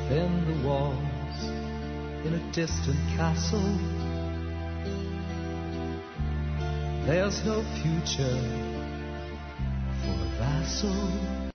within the walls in a distant castle. There's no future for a vassal.